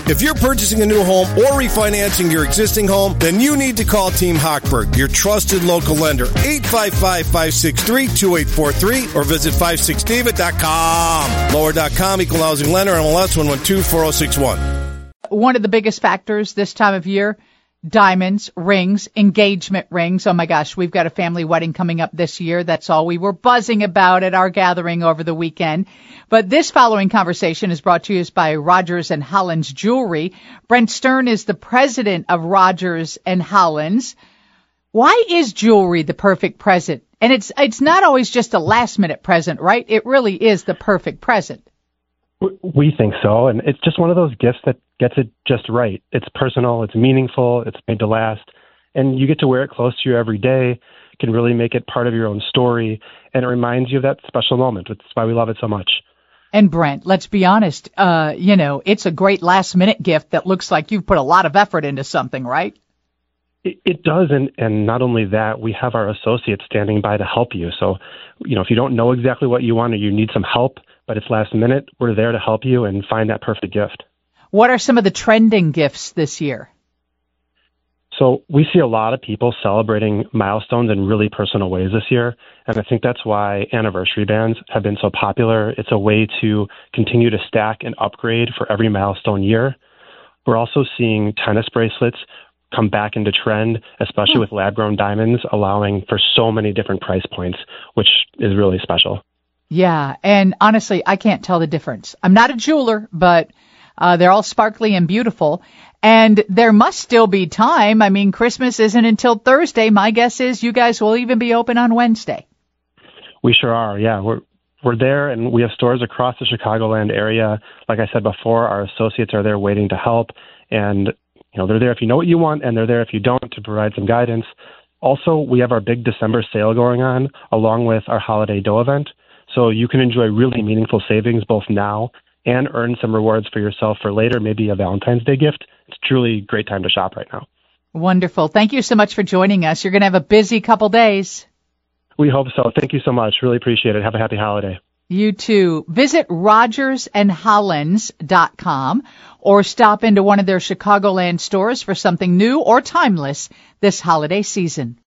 If you're purchasing a new home or refinancing your existing home, then you need to call Team Hochberg, your trusted local lender. 855-563-2843 or visit 56david.com. Lower.com, equal housing lender, MLS 1124061. One of the biggest factors this time of year, diamonds, rings, engagement rings. Oh my gosh, we've got a family wedding coming up this year. That's all we were buzzing about at our gathering over the weekend. But this following conversation is brought to you by Rogers and Hollins Jewelry. Brent Stern is the president of Rogers and Hollins. Why is jewelry the perfect present? And it's not always just a last minute present, right? It really is the perfect present. We think so, and it's just one of those gifts that gets it just right. It's personal, it's meaningful, it's made to last, and you get to wear it close to you every day. It can really make it part of your own story, and it reminds you of that special moment. That's why we love it so much. And Brent, let's be honest, it's a great last-minute gift that looks like you've put a lot of effort into something, right? It does, and not only that, we have our associates standing by to help you. So, if you don't know exactly what you want or you need some help, but it's last minute, we're there to help you and find that perfect gift. What are some of the trending gifts this year? So we see a lot of people celebrating milestones in really personal ways this year, and I think that's why anniversary bands have been so popular. It's a way to continue to stack and upgrade for every milestone year. We're also seeing tennis bracelets come back into trend, especially with lab-grown diamonds, allowing for so many different price points, which is really special. Yeah, and honestly, I can't tell the difference. I'm not a jeweler, but they're all sparkly and beautiful. And there must still be time. I mean, Christmas isn't until Thursday. My guess is you guys will even be open on Wednesday. We sure are, yeah. We're there, and we have stores across the Chicagoland area. Like I said before, our associates are there waiting to help. And, they're there if you know what you want, and they're there if you don't to provide some guidance. Also, we have our big December sale going on, along with our Holiday Dough event. So you can enjoy really meaningful savings both now and earn some rewards for yourself for later, maybe a Valentine's Day gift. It's truly a great time to shop right now. Wonderful. Thank you so much for joining us. You're going to have a busy couple days. We hope so. Thank you so much. Really appreciate it. Have a happy holiday. You too. Visit RogersandHollins.com or stop into one of their Chicagoland stores for something new or timeless this holiday season.